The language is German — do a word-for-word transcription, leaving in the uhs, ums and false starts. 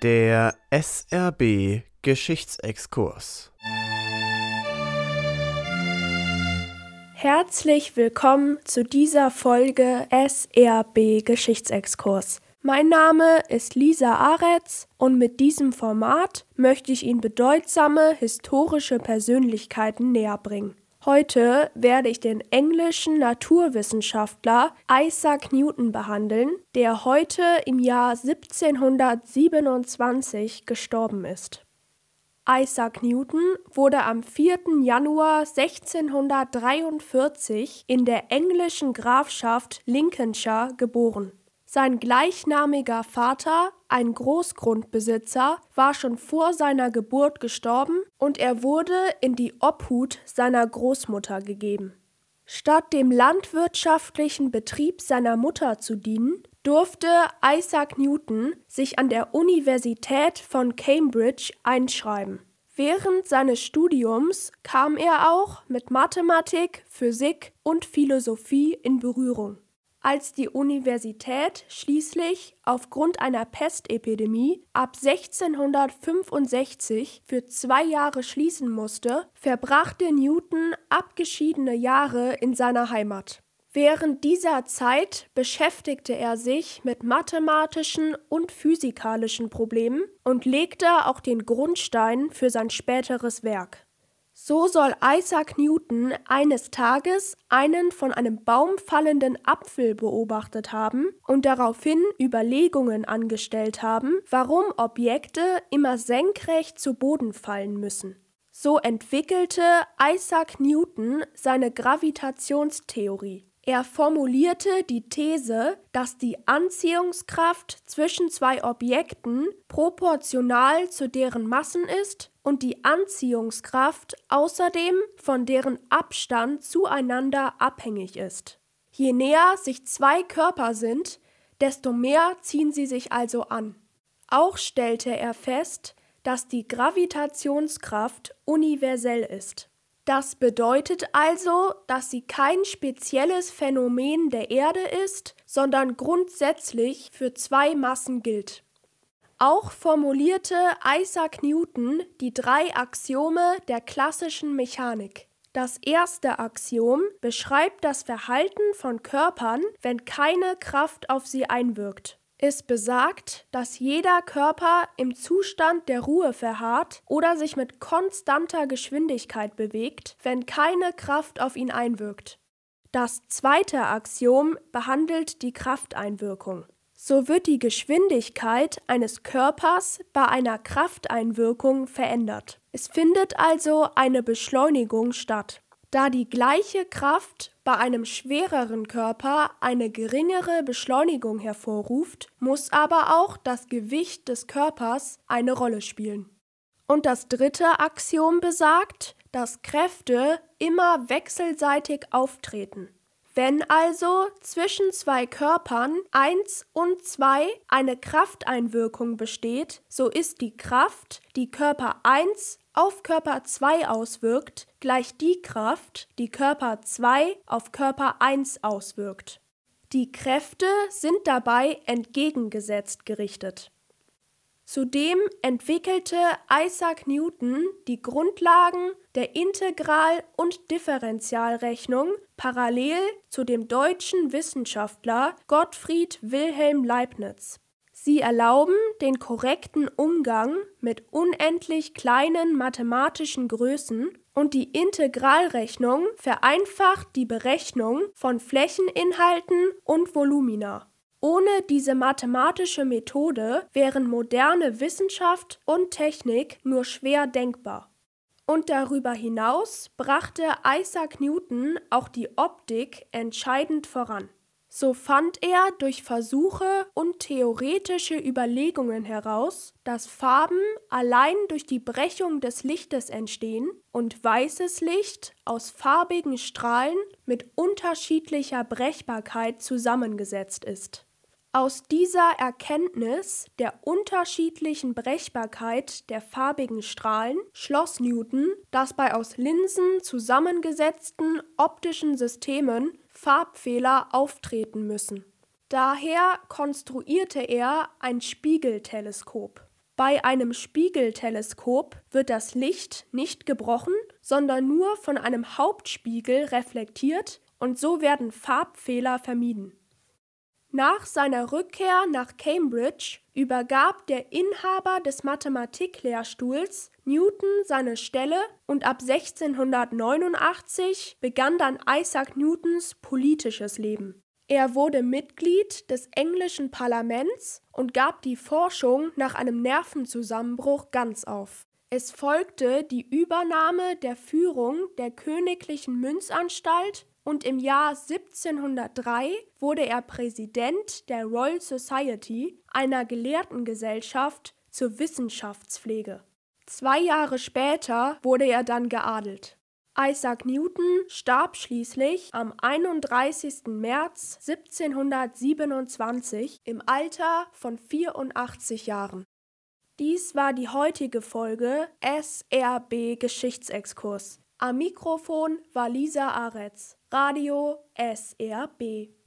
Der S R B Geschichtsexkurs. Herzlich willkommen zu dieser Folge S R B Geschichtsexkurs. Mein Name ist Lisa Aretz und mit diesem Format möchte ich Ihnen bedeutsame historische Persönlichkeiten näherbringen. Heute werde ich den englischen Naturwissenschaftler Isaac Newton behandeln, der heute im Jahr siebzehnhundertsiebenundzwanzig gestorben ist. Isaac Newton wurde am vierten Januar sechzehnhundertdreiundvierzig in der englischen Grafschaft Lincolnshire geboren. Sein gleichnamiger Vater, ein Großgrundbesitzer, war schon vor seiner Geburt gestorben und er wurde in die Obhut seiner Großmutter gegeben. Statt dem landwirtschaftlichen Betrieb seiner Mutter zu dienen, durfte Isaac Newton sich an der Universität von Cambridge einschreiben. Während seines Studiums kam er auch mit Mathematik, Physik und Philosophie in Berührung. Als die Universität schließlich aufgrund einer Pestepidemie ab sechzehnhundertfünfundsechzig für zwei Jahre schließen musste, verbrachte Newton abgeschiedene Jahre in seiner Heimat. Während dieser Zeit beschäftigte er sich mit mathematischen und physikalischen Problemen und legte auch den Grundstein für sein späteres Werk. So soll Isaac Newton eines Tages einen von einem Baum fallenden Apfel beobachtet haben und daraufhin Überlegungen angestellt haben, warum Objekte immer senkrecht zu Boden fallen müssen. So entwickelte Isaac Newton seine Gravitationstheorie. Er formulierte die These, dass die Anziehungskraft zwischen zwei Objekten proportional zu deren Massen ist und die Anziehungskraft außerdem von deren Abstand zueinander abhängig ist. Je näher sich zwei Körper sind, desto mehr ziehen sie sich also an. Auch stellte er fest, dass die Gravitationskraft universell ist. Das bedeutet also, dass sie kein spezielles Phänomen der Erde ist, sondern grundsätzlich für zwei Massen gilt. Auch formulierte Isaac Newton die drei Axiome der klassischen Mechanik. Das erste Axiom beschreibt das Verhalten von Körpern, wenn keine Kraft auf sie einwirkt. Es besagt, dass jeder Körper im Zustand der Ruhe verharrt oder sich mit konstanter Geschwindigkeit bewegt, wenn keine Kraft auf ihn einwirkt. Das zweite Axiom behandelt die Krafteinwirkung. So wird die Geschwindigkeit eines Körpers bei einer Krafteinwirkung verändert. Es findet also eine Beschleunigung statt. Da die gleiche Kraft bei einem schwereren Körper eine geringere Beschleunigung hervorruft, muss aber auch das Gewicht des Körpers eine Rolle spielen. Und das dritte Axiom besagt, dass Kräfte immer wechselseitig auftreten. Wenn also zwischen zwei Körpern eins und zwei eine Krafteinwirkung besteht, so ist die Kraft, die Körper eins auf Körper zwei auswirkt, gleich die Kraft, die Körper zwei auf Körper eins auswirkt. Die Kräfte sind dabei entgegengesetzt gerichtet. Zudem entwickelte Isaac Newton die Grundlagen der Integral- und Differentialrechnung parallel zu dem deutschen Wissenschaftler Gottfried Wilhelm Leibniz. Sie erlauben den korrekten Umgang mit unendlich kleinen mathematischen Größen und die Integralrechnung vereinfacht die Berechnung von Flächeninhalten und Volumina. Ohne diese mathematische Methode wären moderne Wissenschaft und Technik nur schwer denkbar. Und darüber hinaus brachte Isaac Newton auch die Optik entscheidend voran. So fand er durch Versuche und theoretische Überlegungen heraus, dass Farben allein durch die Brechung des Lichtes entstehen und weißes Licht aus farbigen Strahlen mit unterschiedlicher Brechbarkeit zusammengesetzt ist. Aus dieser Erkenntnis der unterschiedlichen Brechbarkeit der farbigen Strahlen schloss Newton, dass bei aus Linsen zusammengesetzten optischen Systemen Farbfehler auftreten müssen. Daher konstruierte er ein Spiegelteleskop. Bei einem Spiegelteleskop wird das Licht nicht gebrochen, sondern nur von einem Hauptspiegel reflektiert und so werden Farbfehler vermieden. Nach seiner Rückkehr nach Cambridge übergab der Inhaber des Mathematiklehrstuhls Newton seine Stelle und ab sechzehnhundertneunundachtzig begann dann Isaac Newtons politisches Leben. Er wurde Mitglied des englischen Parlaments und gab die Forschung nach einem Nervenzusammenbruch ganz auf. Es folgte die Übernahme der Führung der Königlichen Münzanstalt und im Jahr siebzehnhundertdrei wurde er Präsident der Royal Society, einer Gelehrtengesellschaft zur Wissenschaftspflege. Zwei Jahre später wurde er dann geadelt. Isaac Newton starb schließlich am einunddreißigsten März siebzehnhundertsiebenundzwanzig im Alter von vierundachtzig Jahren. Dies war die heutige Folge S R B Geschichtsexkurs. Am Mikrofon war Lisa Aretz, Radio S R B.